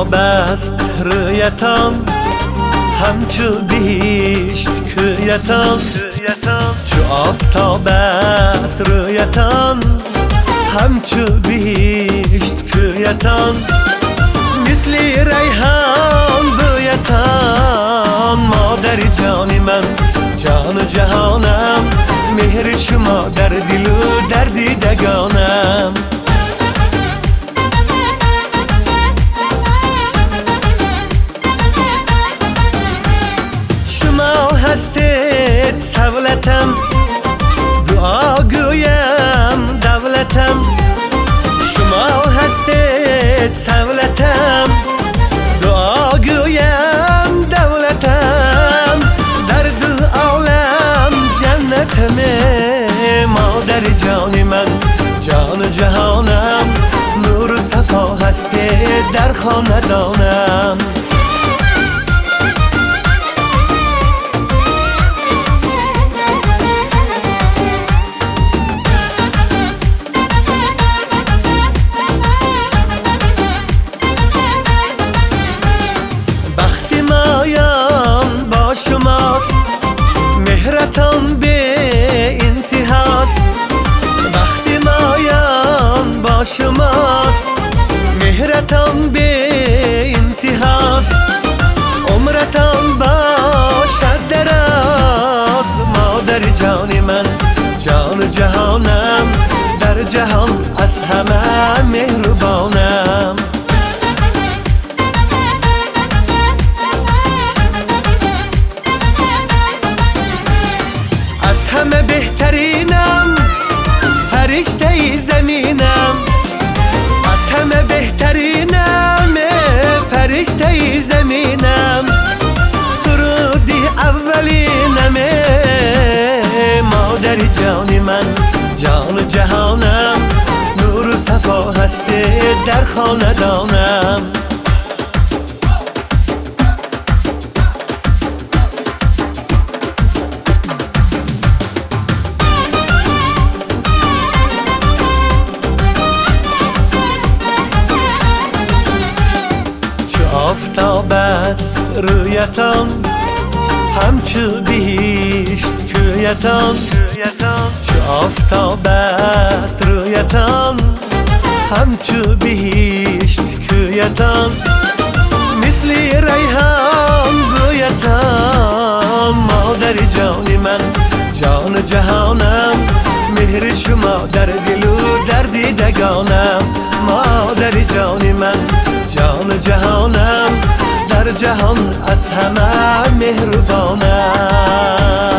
آفتاب است رویتان، همچو بیشت کویتان. چو آفتاب است رویتان، همچو بیشت کویتان. مثل ریحان بویتان، مادر جان من، جان و جهانم. مهر شما در دل و در دیدگانم. شما هستید سولتم، دعا گویم دولتم. شما هستید سولتم، دعا گویم دولتم. در دو عالم جنتمه، مادر جان من، جان و جهانم. نور و صفا هستید در خاندانم. شماست مهرتان به انتهاست. وقتی مایان با شماست، مهرتان به انتهاست. عمرتان باشد دراز، مادر جان من، جان و جهانم. در جهان از همه مهربانم. همه بهترینم، فرشته زمینم. از همه بهترینم، فرشته زمینم. سرودی اولینم، مادر جان من، جان و جهانم. نور و صفا هستی در خاندانم. آفتاب است رویتان، همچو بیشت کویتان. چو آفتاب است رویتان، همچو بیشت کویتان. مثل ریحان بویتان، مادر جان من، جان و جهانم. مهر شما در دل و در دیدگانم. مادر جان من، جان و جهانم. در جهان از همه مهربانم.